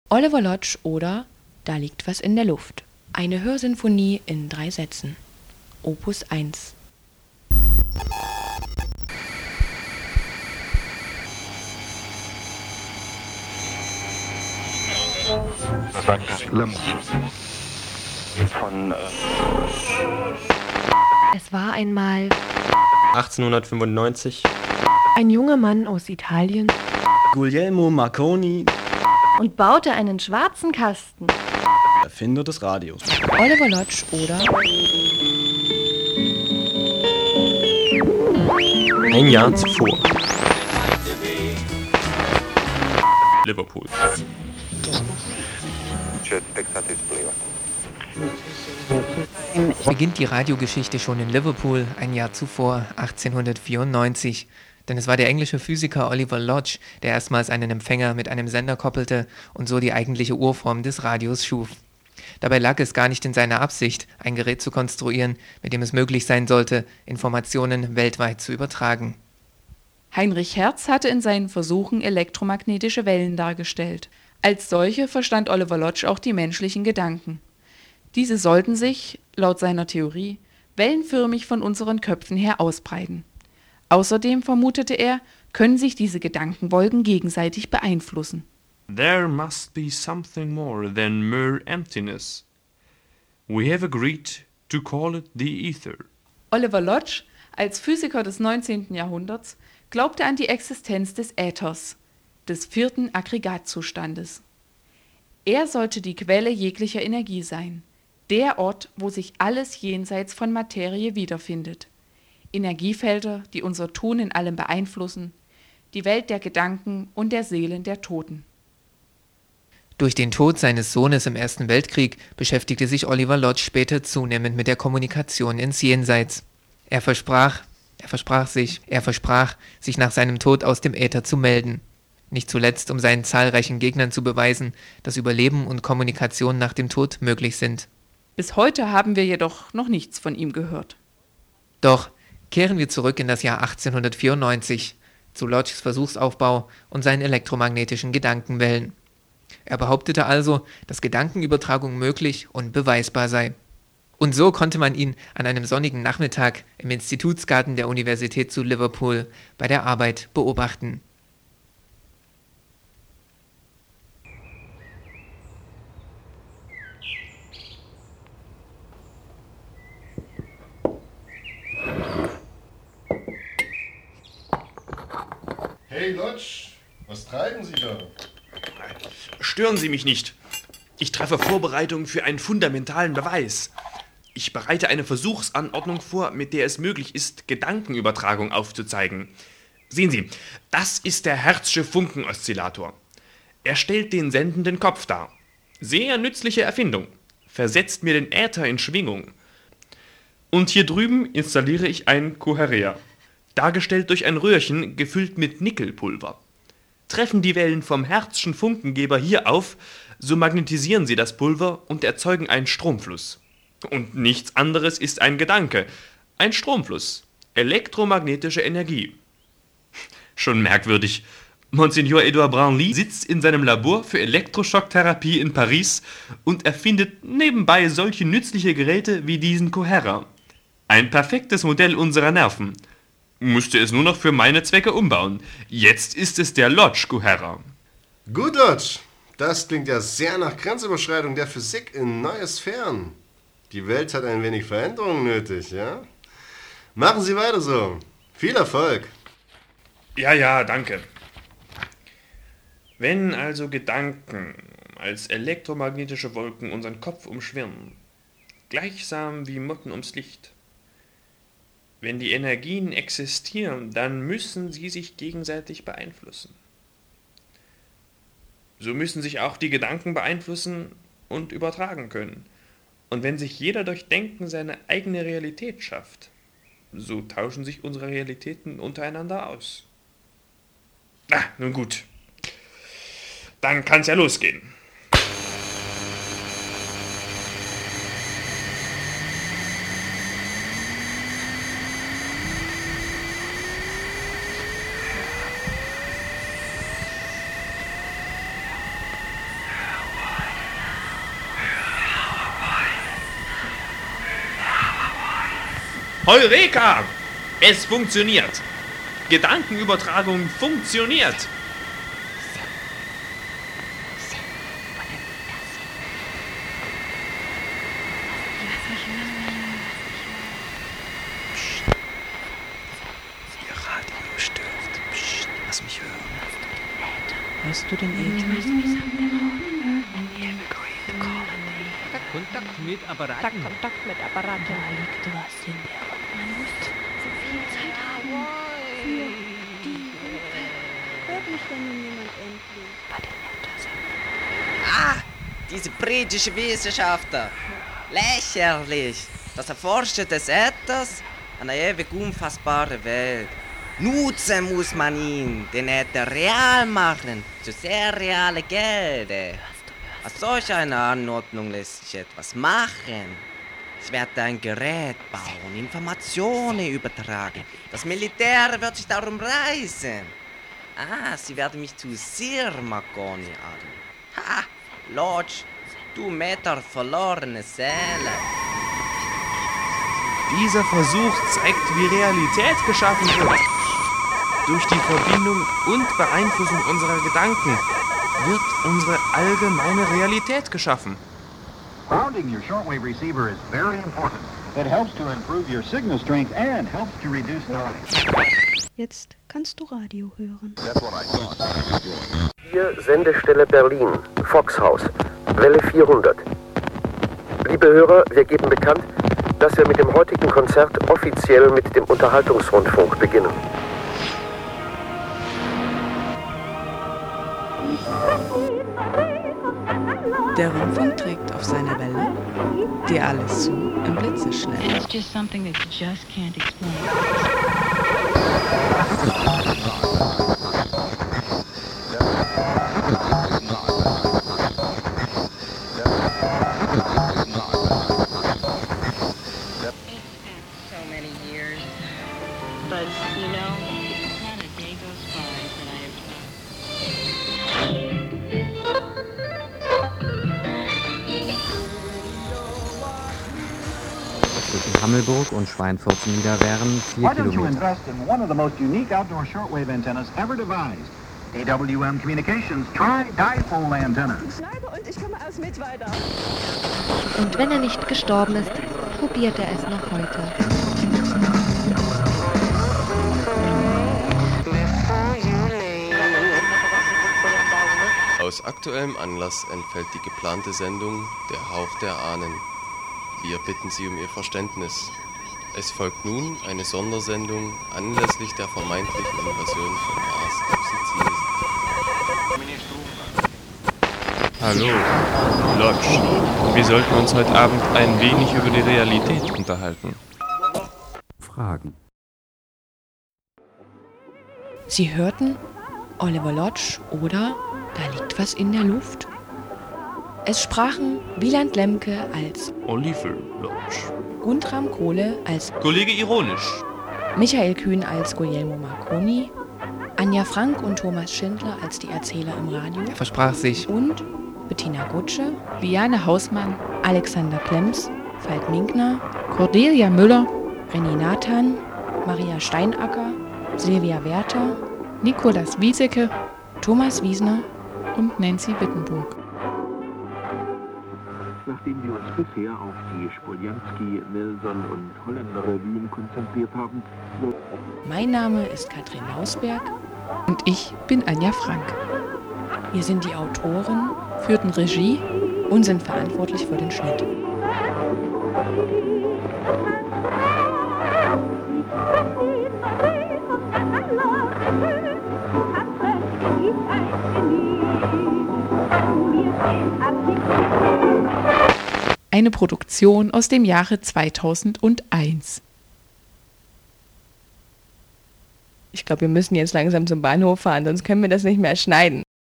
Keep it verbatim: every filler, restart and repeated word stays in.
Oliver Lodge oder Da liegt was in der Luft. Eine Hörsinfonie in drei Sätzen. Opus eins. Von, äh Es war einmal achtzehnhundertfünfundneunzig. ein junger Mann aus Italien Guglielmo Marconi, und baute einen schwarzen Kasten. Erfinder des Radios. Oliver Lodge oder Ein Jahr zuvor. Liverpool. Beginnt die Radiogeschichte schon in Liverpool, ein Jahr zuvor, achtzehnhundertvierundneunzig. Denn es war der englische Physiker Oliver Lodge, der erstmals einen Empfänger mit einem Sender koppelte und so die eigentliche Urform des Radios schuf. Dabei lag es gar nicht in seiner Absicht, ein Gerät zu konstruieren, mit dem es möglich sein sollte, Informationen weltweit zu übertragen. Heinrich Hertz hatte in seinen Versuchen elektromagnetische Wellen dargestellt. Als solche verstand Oliver Lodge auch die menschlichen Gedanken. Diese sollten sich, laut seiner Theorie, wellenförmig von unseren Köpfen her ausbreiten. Außerdem vermutete er, können sich diese Gedankenwolken gegenseitig beeinflussen. There must be something more than mere emptiness. We have agreed to call it the ether. Oliver Lodge, als Physiker des neunzehnten Jahrhunderts, glaubte an die Existenz des Äthers, des vierten Aggregatzustandes. Er sollte die Quelle jeglicher Energie sein, der Ort, wo sich alles jenseits von Materie wiederfindet. Energiefelder, die unser Tun in allem beeinflussen, die Welt der Gedanken und der Seelen der Toten. Durch den Tod seines Sohnes im Ersten Weltkrieg beschäftigte sich Oliver Lodge später zunehmend mit der Kommunikation ins Jenseits. Er versprach, er versprach sich, er versprach, sich nach seinem Tod aus dem Äther zu melden. Nicht zuletzt, um seinen zahlreichen Gegnern zu beweisen, dass Überleben und Kommunikation nach dem Tod möglich sind. Bis heute haben wir jedoch noch nichts von ihm gehört. Doch kehren wir zurück in das Jahr achtzehnhundertvierundneunzig, zu Lodges Versuchsaufbau und seinen elektromagnetischen Gedankenwellen. Er behauptete also, dass Gedankenübertragung möglich und beweisbar sei. Und so konnte man ihn an einem sonnigen Nachmittag im Institutsgarten der Universität zu Liverpool bei der Arbeit beobachten. Hey Lodge, was treiben Sie da? Stören Sie mich nicht. Ich treffe Vorbereitungen für einen fundamentalen Beweis. Ich bereite eine Versuchsanordnung vor, mit der es möglich ist, Gedankenübertragung aufzuzeigen. Sehen Sie, das ist der Hertzsche Funkenoszillator. Er stellt den sendenden Kopf dar. Sehr nützliche Erfindung. Versetzt mir den Äther in Schwingung. Und hier drüben installiere ich ein Coherea, dargestellt durch ein Röhrchen gefüllt mit Nickelpulver. Treffen die Wellen vom Hertzschen Funkengeber hier auf, so magnetisieren sie das Pulver und erzeugen einen Stromfluss. Und nichts anderes ist ein Gedanke, ein Stromfluss, elektromagnetische Energie. Schon merkwürdig. Monsignor Edouard Branly sitzt in seinem Labor für Elektroschocktherapie in Paris und erfindet nebenbei solche nützliche Geräte wie diesen Coherea. Ein perfektes Modell unserer Nerven. Müsste es nur noch für meine Zwecke umbauen. Jetzt ist es der Lodge Coherea. Gut, Lodge. Das klingt ja sehr nach Grenzüberschreitung der Physik in neue Sphären. Die Welt hat ein wenig Veränderung nötig, ja? Machen Sie weiter so. Viel Erfolg. Ja, ja, danke. Wenn also Gedanken als elektromagnetische Wolken unseren Kopf umschwirren, gleichsam wie Motten ums Licht, wenn die Energien existieren, dann müssen sie sich gegenseitig beeinflussen. So müssen sich auch die Gedanken beeinflussen und übertragen können. Und wenn sich jeder durch Denken seine eigene Realität schafft, so tauschen sich unsere Realitäten untereinander aus. Na, nun gut. Dann kann's ja losgehen. Heureka! Es funktioniert! Gedankenübertragung funktioniert! Ihr Radio stört. Psst, lass mich hören. Hörst du den Äther? Kontakt mit Apparaten. Kontakt mit Apparaten. Da liegt was in der Luft. Man muss so viel Zeit haben für die Hilfe. Hört mich denn nun jemand endlich? Bei den Äthers. Ah, diese britische Wissenschaftler. Lächerlich. Das Erforschen des Äthers, eine ewig unfassbare Welt. Nutzen muss man ihn, den Äther real machen, zu sehr reale Gelder. Aus solch einer Anordnung lässt sich etwas machen. Ich werde ein Gerät bauen, Informationen übertragen. Das Militär wird sich darum reißen. Ah, sie werden mich zu Sir Marconi adlen. Ha, Lodge, du Meter verlorene Seele. Dieser Versuch zeigt, wie Realität geschaffen wird. Durch die Verbindung und Beeinflussung unserer Gedanken wird unsere allgemeine Realität geschaffen. Grounding your shortwave receiver is very important. It helps to improve your signal strength and helps to reduce noise. Jetzt kannst du Radio hören. Hier Sendestelle Berlin, Foxhaus, Welle vierhundert. Liebe Hörer, wir geben bekannt, dass wir mit dem heutigen Konzert offiziell mit dem Unterhaltungsrundfunk beginnen. Der Rundfunk trägt auf seiner Welle dir alles zu im Blitzeschnell. It's just something that you just can't explain. So many years. But, you know, not a day goes by that I have Zwischen Hammelburg und Schweinfurt nieder wären vier Why don't you Kilometer. invest in one of the most unique outdoor shortwave antennas ever devised? A W M Communications Tri-Dipole Antenna. Und ich komme aus Mittweida. Und wenn er nicht gestorben ist, probiert er es noch heute. Aus aktuellem Anlass entfällt die geplante Sendung Der Hauch der Ahnen. Wir bitten Sie um Ihr Verständnis. Es folgt nun eine Sondersendung anlässlich der vermeintlichen Invasion von Mars auf Sizilien. Hallo, Lodge. Wir sollten uns heute Abend ein wenig über die Realität unterhalten. Fragen. Sie hörten Oliver Lodge oder Da liegt was in der Luft. Es sprachen Wieland Lemke als Oliver Lodge, Guntram Kohle als Kollege Ironisch, Michael Kühn als Guglielmo Marconi, Anja Frank und Thomas Schindler als die Erzähler im Radio. Er versprach sich. Und Bettina Gutsche, Liane Hausmann, Alexander Klemms, Veit Minkner, Cordelia Müller, Renny Nathan, Maria Steinacker, Silvia Werther, Nikolas Wiesecke, Thomas Wiesner und Nancy Wittenburg. Nachdem wir uns bisher auf die Spolianski, Nelson und Holländer Revuen konzentriert haben. Mein Name ist Katrin Lausberg. Und ich bin Anja Frank. Wir sind die Autoren, führten Regie und sind verantwortlich für den Schnitt. Eine Produktion aus dem Jahre zweitausendeins. Ich glaube, wir müssen jetzt langsam zum Bahnhof fahren, sonst können wir das nicht mehr schneiden.